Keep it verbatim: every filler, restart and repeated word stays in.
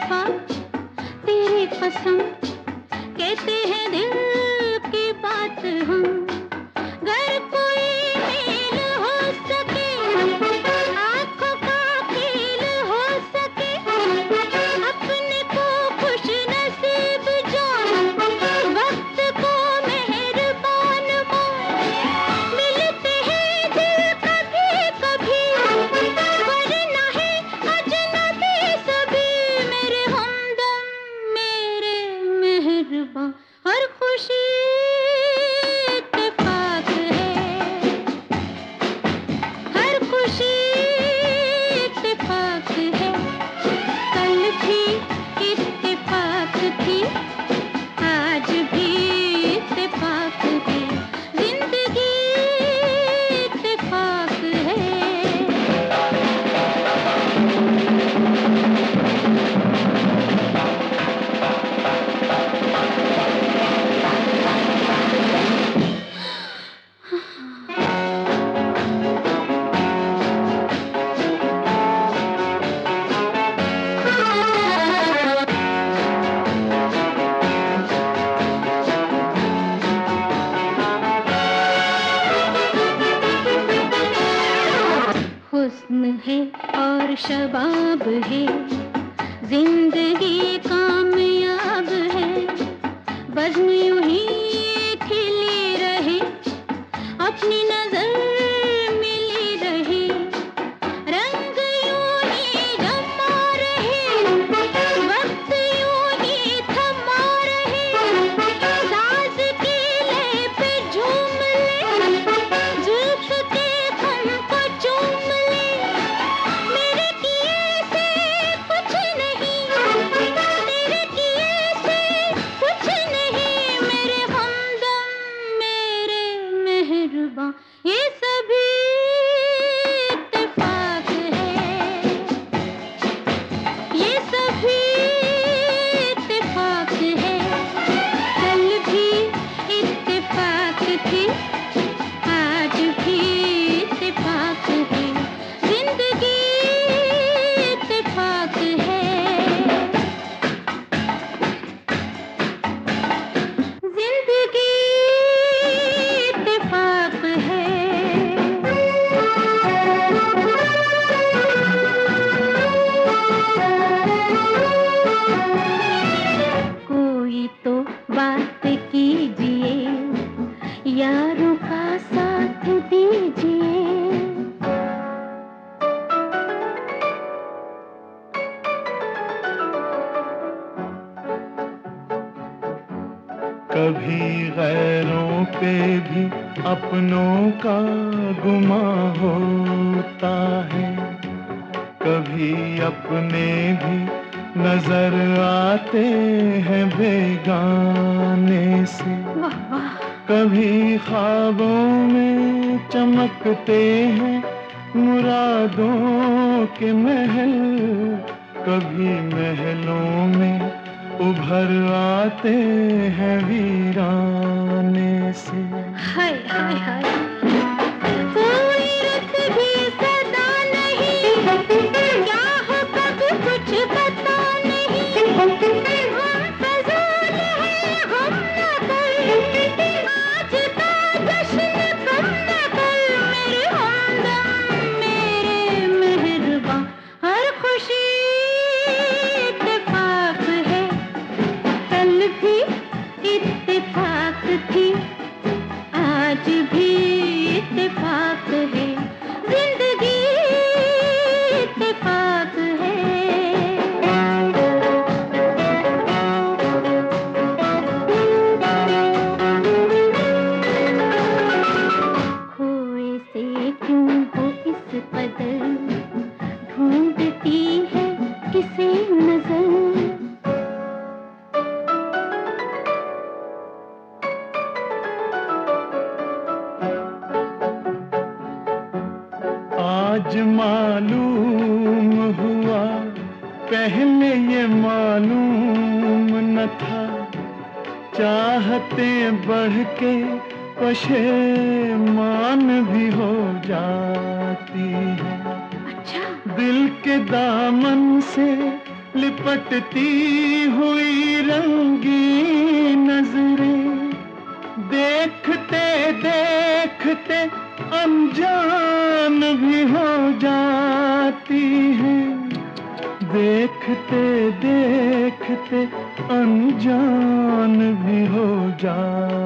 इत्तेफाक तेरी कसम कहते हैं दिल की बात हम। घर कोई मेल हो सके, आँखों का खेल हो सके, अपने को खुश नसीब जान, वक्त को मेहरबान मान। मिलते हैं दिल कभी कभी, वरना है अजनबी सभी। मेरे हमदम मेरे मेहरबान, हर खुशी इत्तेफाक है, हर खुशी इत्तेफाक है। कल भी इत्तेफाक थी, आज भी इत्तेफाक है, जिंदगी इत्तेफाक है। हुस्न है और शबाब है, जिंदगी कामयाब है। बज़्म यूं ही खिली रहे, अपनी नजर मिली रहे, रंग यूं ही जमा रहे, वक्त यूं ही थमा रहे। साज की लय पे झूम ले, जुल्फ के खम को चूम ले। मेरे किए से कुछ नहीं, तेरे किए से कुछ नहीं। मेरे हमदम मेरे मेहरबान, ये सभी इत्तेफाक है, ये सभी इत्तेफाक है। कल भी इत्तेफाक थी, आज भी इत्तेफाक है, जिंदगी इत्तेफाक है, जिंदगी इत्तेफाक है। कोई तो बात कीजिए, यारों का साथ दीजिए। कभी गैरों पे भी अपनों का गुमा होता है, कभी अपने भी नजर आते हैं बेगाने से। वाह वाह, कभी ख्वाबों में चमकते हैं मुरादों के महल, कभी महलों में उभर आते हैं वीराने से। हाय हाय हाय, कोई रुत भी सदा नहीं, क्या हो कब कुछ पता नहीं। हम फजूल हैं हम नकल, आज का जश्न कम न कर। मेरे हमदम मेरे मेहरबान, हर खुशी इत्तेफाक है। कल भी इत्तेफाक थी, आज भी इत्तेफाक है, जिंदगी इत्तेफाक है। खोए से क्यों हो इस कदर, ढूंढती है किसे नजर। आज मालूम हुआ, पहले ये मालूम न था। चाहते बढ़ के पशेमान भी हो जाती है। अच्छा, दिल के दामन से लिपटती हुई रंगी नजरें देखते देखते अनजान भी हो जाती हैं, देखते देखते अनजान भी हो जाती